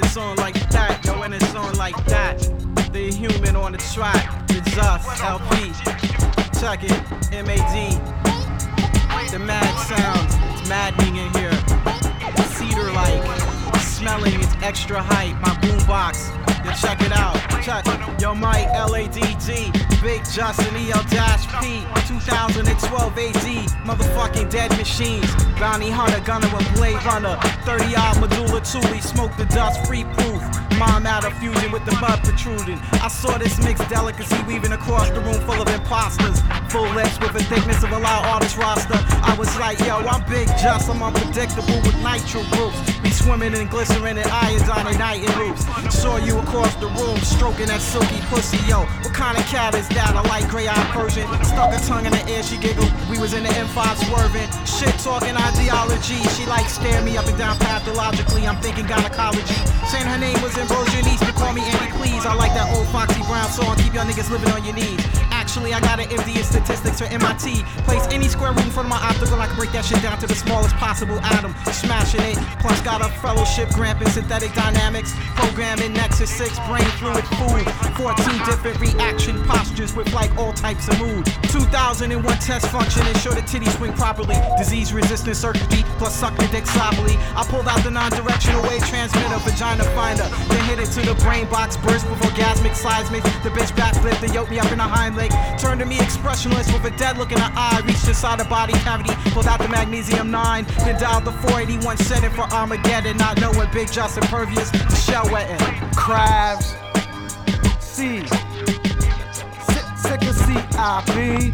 it's on like that, yo, when it's on like that. The human on the track, it's us, LP. Check it, MAD. The mad sounds, it's maddening in here. Cedar-like, smelling, it's extra hype. My boombox, yo, check it out. Check, yo, Mike, LADD, Big Justin, EL-P, 2012 AZ, motherfucking Dead Machines, Bounty Hunter, Gunner with Blade Runner, 30-odd Medulla Thule, smoke the dust, free proof. Mom out of fusion with the mud protruding. I saw this mixed delicacy weaving across the room full of imposters. Full lips with a thickness of a loud artist roster. I was like, yo, I'm Big Just, I'm unpredictable with nitro groups. Be swimming in glycerin and iodine and night in loops. Saw you across the room stroking that silky pussy, yo. What kind of cat is that? A light gray-eyed Persian. Stuck her tongue in the air, she giggled. We was in the M5 swerving. Shit talking ideology. She like stare me up and down pathologically. I'm thinking gynecology. Saying her name was Ambrosia Niece, but call me Andy, please. I like that old Foxy Brown song. Keep y'all niggas living on your knees. Actually, I got an MD in statistics for MIT. Place any square root in front of my optical, I can break that shit down to the smallest possible atom. Smashing it. Plus got a fellowship grant in synthetic dynamics. Programming Nexus 6, brain fluid food. 14 different reaction postures with like all types of mood. 2001 test function, ensure the titties swing properly. Disease resistant circuitry, plus suck the dick softly. I pulled out the non-directional wave transmitter, vagina finder. Then hit it to the brain box, burst with orgasmic seismic. The bitch backflip, then yoke me up in a hind leg. Turned to me expressionless with a dead look in her eye. Reached inside the body cavity, pulled out the magnesium 9. Then dialed the 481 setting for Armageddon. Not knowing Big Just impervious to shell wetting. Crabs, C, sick of CIP.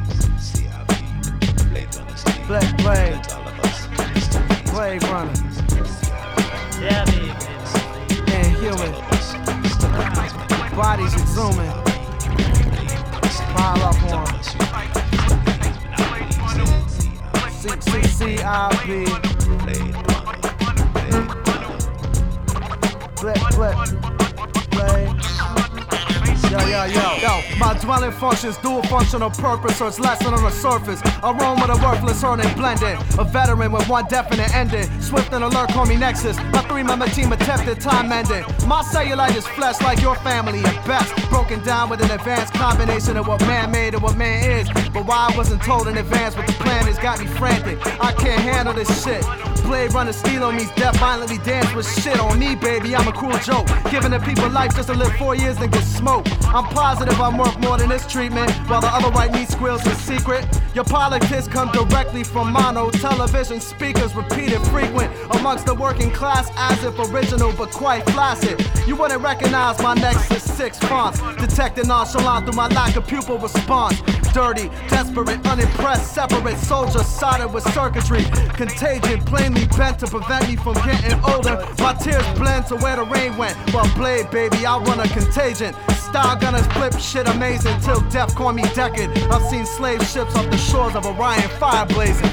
Blade Runner. Yeah, baby. Inhuman. Bodies exhuming. Pile up on. CIP. Blade. Yo, my dwelling functions dual functional purpose, so it's lesson on the surface. A roam with a worthless earning blended. A veteran with one definite ending. Swift and alert, call me Nexus. My 3-member team attempted time ending. My cellulite is flesh like your family at best. Broken down with an advanced combination of what man made and what man is. But why I wasn't told in advance what the plan is got me frantic. I can't handle this shit. Blade Runner steal on me's death, violently dance with shit on me, baby. I'm a cruel joke. Giving the people life just to live 4 years and get smoked. I'm positive I'm worth more than this treatment, while the other white meat squeals in secret. Your politics come directly from mono television speakers, repeated frequent amongst the working class, as if original but quite flaccid. You wouldn't recognize my Nexus 6 fonts, detected nonchalant through my lack of pupil response. Dirty, desperate, unimpressed, separate soldier soldered with circuitry. Contagion, plainly bent to prevent me from getting older. My tears blend to where the rain went. Well, Blade, baby, I run a contagion. Style gunners flip shit amazing till death call me decadent. I've seen slave ships off the shores of Orion fire blazing.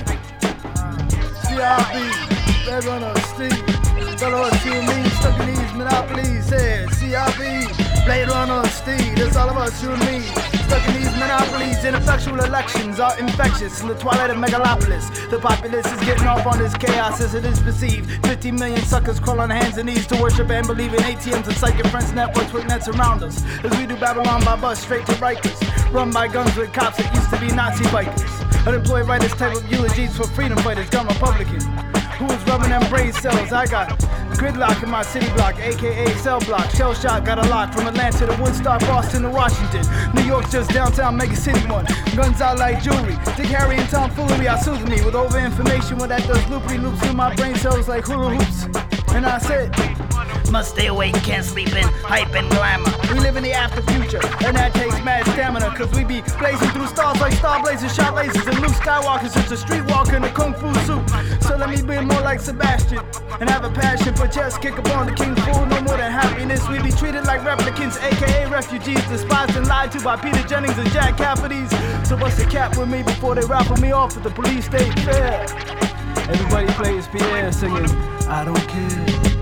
CRB, Blade Runner, Steve. Don't know what you mean, stuck in these monopolies. Yeah, CRB, Blade Runner, Steve. That's all about you and me. Stuck in these monopolies, ineffectual elections are infectious in the twilight of megalopolis. The populace is getting off on this chaos as it is perceived. 50 million suckers crawl on hands and knees to worship and believe in ATMs and psychic friends networks with nets around us. As we do Babylon by bus straight to Rikers, run by guns with cops that used to be Nazi bikers. Unemployed writers type of eulogies for freedom fighters, gun Republican. Who is rubbing them brain cells? I got gridlock in my city block, aka cell block. Shell shot got a lock from Atlanta to Woodstock, Boston to Washington. New York's just downtown, mega city one. Guns out like jewelry. Dick Harry and tomfoolery are soothing me with over information when that does loopy loops through my brain cells like hula hoops. And I said, Must stay awake, can't sleep in hype and glamour. we live in the after future, and that takes mad stamina, cause we be blazing through stars like star blazers, shot lasers, and Luke Skywalker's just a streetwalker in a kung fu suit. So let me be more like Sebastian, and have a passion for just kick upon the king fool, no more than happiness. We be treated like replicants, aka refugees, despised and lied to by Peter Jennings and Jack Cafferty's. So bust a cap with me before they raffle me off at the police state fair. Everybody plays Pierre singing, I don't care.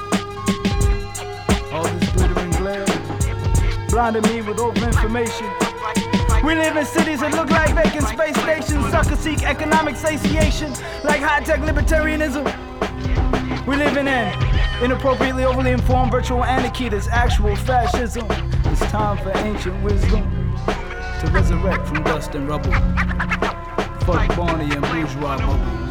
All this glitter and glare blinded me with over information. We live in cities that look like vacant space stations. Suckers seek economic satiation like high-tech libertarianism. We living in Inappropriately overly informed virtual anarchy, there's actual fascism. It's time for ancient wisdom to resurrect from dust and rubble. Fuck Barney and bourgeois bubbles.